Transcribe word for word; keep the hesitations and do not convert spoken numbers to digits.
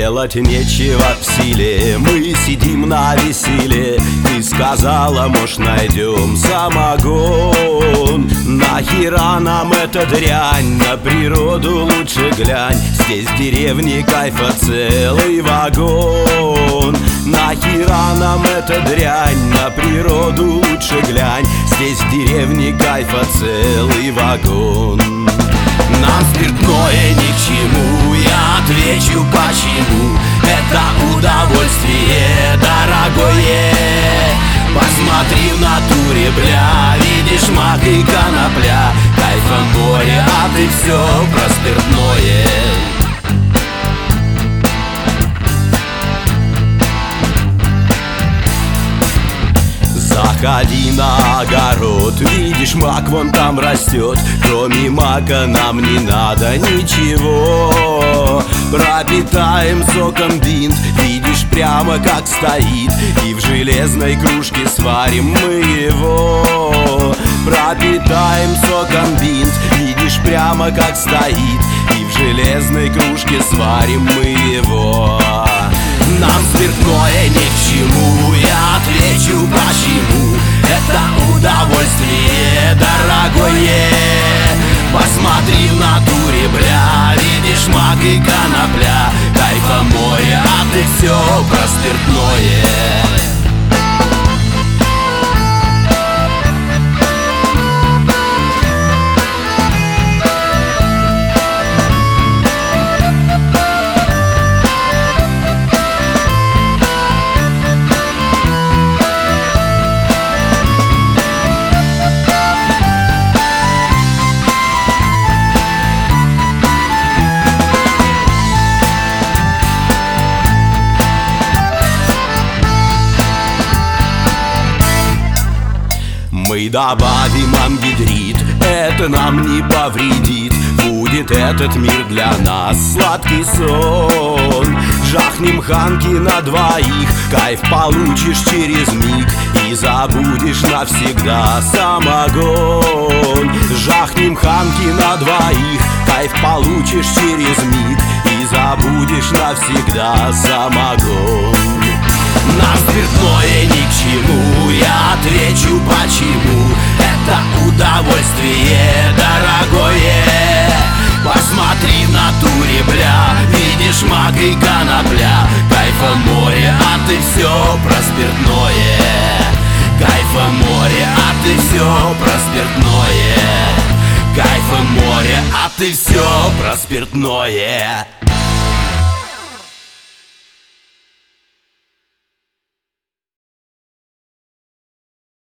делать нечего в силе, мы сидим на веселе. Ты сказала, может, найдем самогон. Нахера нам эта дрянь, на природу лучше глянь. Здесь в деревне кайфа целый вагон. Нахера нам эта дрянь, на природу лучше глянь. Здесь в деревне кайфа целый вагон. Нам спиртное ни к чему, я отвечу почему. Это удовольствие дорогое. Посмотри в натуре, бля, видишь мак и конопля. Кайфа море, а ты все про спиртное. Заходи на огород, видишь, мак вон там растет. Кроме мака нам не надо ничего. Пропитаем соком бинт, видишь, прямо как стоит. И в железной кружке сварим мы его. Пропитаем соком бинт, видишь, прямо как стоит. И в железной кружке сварим мы его. Нам спиртное ни к чему, я отвечу почему. Это удовольствие дорогое. Посмотри в натуре, бля, видишь мак и конопля. Кайфа море, а ты все про спиртное. Мы добавим ангидрид, это нам не повредит. Будет этот мир для нас сладкий сон. Жахнем ханки на двоих, кайф получишь через миг. И забудешь навсегда самогон. Жахнем ханки на двоих, кайф получишь через миг. И забудешь навсегда самогон. Нам спиртное ни к чему, я отвечу почему. Это удовольствие дорогое. Посмотри в натуре, бля, видишь мак и конопля. Кайфа море, а ты все про спиртное. Кайфа море, а ты все про спиртное. Кайфа море, а ты все про спиртное.